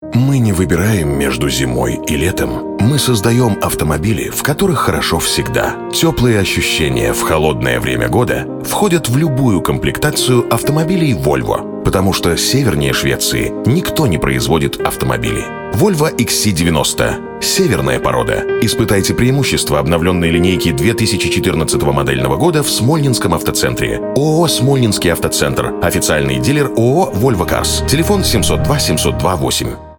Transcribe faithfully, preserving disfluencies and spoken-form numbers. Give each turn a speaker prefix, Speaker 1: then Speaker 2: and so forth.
Speaker 1: Мы не выбираем между зимой и летом. Мы создаем автомобили, в которых хорошо всегда. Теплые ощущения в холодное время года входят в любую комплектацию автомобилей Volvo, потому что севернее Швеции никто не производит автомобили. Volvo икс си девяносто. Северная порода. Испытайте преимущества обновленной линейки две тысячи четырнадцатого модельного года в Смольнинском автоцентре. ООО «Смольнинский автоцентр». Официальный дилер ООО «Volvo Cars». Телефон семь ноль два семь ноль два восемь.